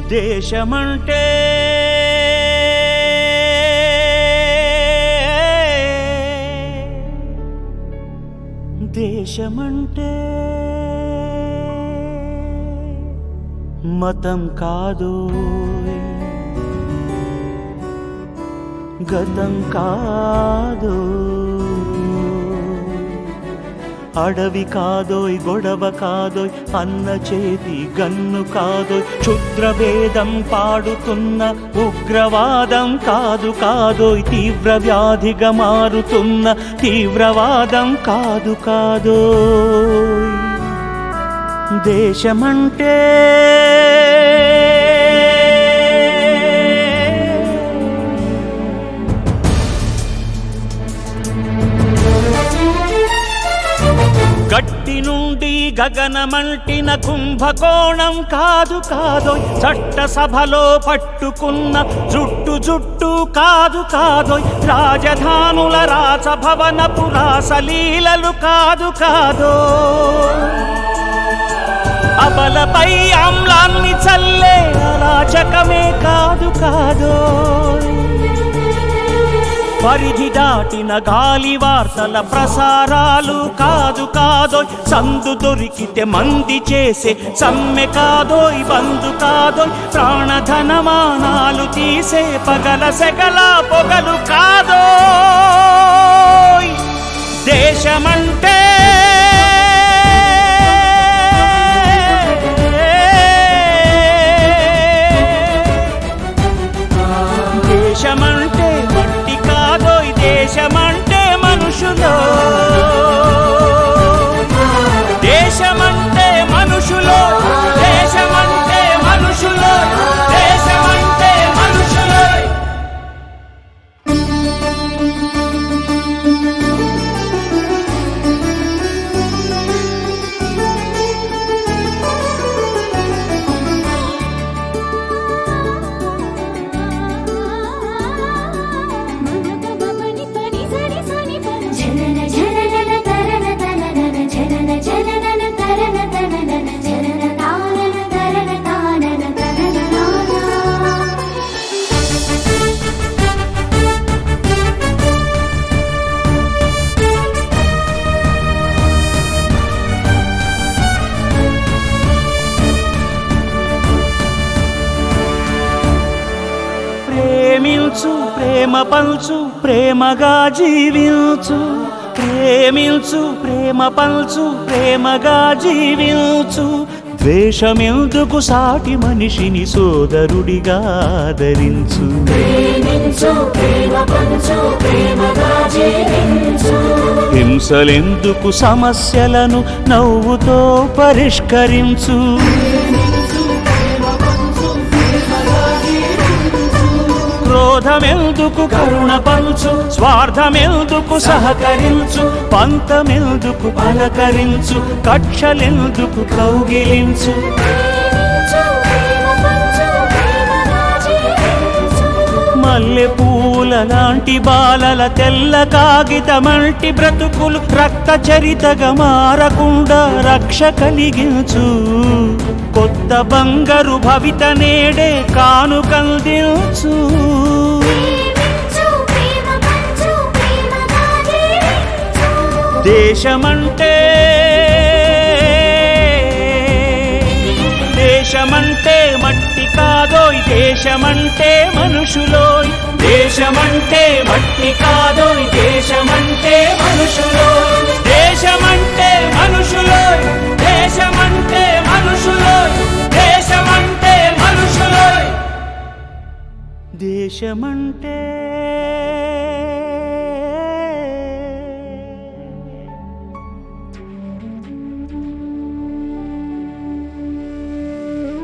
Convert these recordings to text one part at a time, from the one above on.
దేశమంటే దేశమంటే మతం కాదు, గతం కాదు, అడవి కాదోయ్, గొడవ కాదోయ్, అన్న చేతి గన్ను కాదోయ్, క్షుద్రభేదం పాడుతున్న ఉగ్రవాదం కాదు కాదోయ్, తీవ్ర వ్యాధిగా మారుతున్న తీవ్రవాదం కాదు కాదోయ్. దేశమంటే గట్టి నుండి గగనమంటిన కుంభకోణం కాదు కాదోయ్, చట్టసభలో పట్టుకున్న జుట్టు జుట్టు కాదు కాదోయ్, రాజధానుల రాసభవన పురాసలీలలు కాదు కాదోయ్, అబలపై ఆమ్లాన్ని చల్లే అరాచకమే కాదు కాదోయ్, పరిధి దాటిన గాలి వార్తల ప్రసారాలు కాదు కాదోయ్, సందు దొరికితే మంది చేసే సమ్మె కాదోయ్, బంధు కాదోయ్, ప్రాణధనమానాలు తీసే పగల సెగల పొగలు కాదోయ్. దేశమంటే దేశమంటే మట్టి కాదోయ్, దేశమంటే మనుషులో, దేశమంటే మనుషులో, దేశమంటే మనుషులో, దేశమంటే మనుషులో. ప్రేమించు, ప్రేమ పంచు, ప్రేమగా జీవించు, ప్రేమించు, ప్రేమ పంచు, ప్రేమగా జీవించు, ద్వేషమెందుకు సాటి మనిషిని సోదరుడిగా ఆదరించు, హింసలెందుకు సమస్యలను నవ్వుతో పరిష్కరించు, క్రోధమెందుకు కరుణ పంచు, స్వార్థమెందుకు సహకరించు, పంతమెందుకు పలకరించు, కక్షలెందుకు కౌగిలించు, మల్లె పూల లాంటి బాలల తెల్ల కాగితమంటి బ్రతుకులు రక్త చరితగా మారకుండా రక్ష కలిగించు, కొత్త బంగారు భవిత నేడే కానుకందించు. దేశమంటే దేశమంటే మట్టి కాదోయ్, దేశమంటే మనుషులోయ్, దేశమంటే మట్టి కాదోయ్, దేశమంటే మనుషులోయ్, దేశమంటే మనుషులోయ్, దేశమంటే మనుషులోయ్, దేశమంటే మనుషులోయ్. దేశమంటే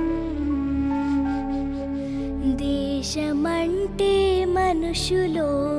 దేశమంటే మనుషులో.